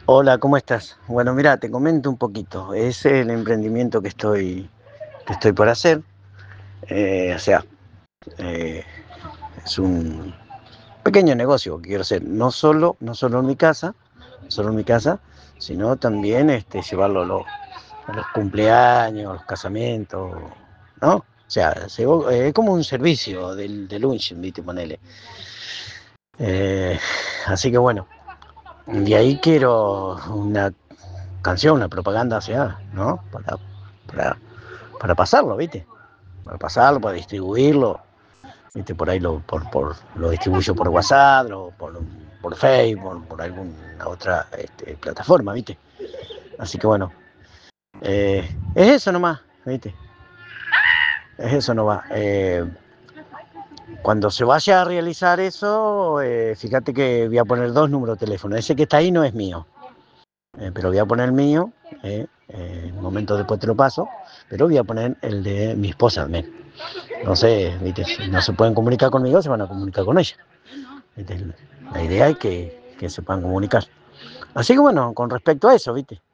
Hola, ¿cómo estás? Bueno, mira, te comento un poquito. Es el emprendimiento que estoy por hacer. O sea, eh, es un pequeño negocio que quiero hacer. No solo en mi casa, no solo en mi casa, sino también llevarlo a los cumpleaños, a los casamientos, ¿no? O sea, es como un servicio del lunch, ¿viste? Ponele. Eh, Así que bueno, de ahí quiero una canción, una propaganda, o sea, ¿no? Para, para pasarlo, ¿viste? Para pasarlo, para distribuirlo, ¿viste? Por ahí lo distribuyo por WhatsApp, por Facebook, por alguna otra plataforma, ¿viste? Así que bueno, es eso nomás, ¿viste? Es eso nomás. Cuando se vaya a realizar eso, fíjate que voy a poner dos números de teléfono. Ese que está ahí no es mío. Pero voy a poner el mío, en un momento después te lo paso, pero voy a poner el de mi esposa también. No sé, ¿viste? Si no se pueden comunicar conmigo, se van a comunicar con ella. ¿Viste? La idea es que se puedan comunicar. Así que bueno, con respecto a eso, ¿viste?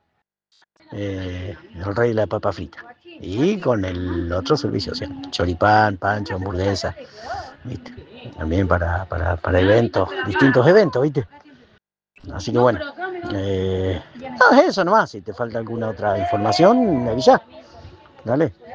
El rey de la papa frita. Y con el otro servicio, o sea, choripán, pancho, hamburguesa, ¿viste? También para eventos, distintos eventos, ¿viste? Así que bueno, no, es eso nomás. Si te falta alguna otra información, me avisás. Dale.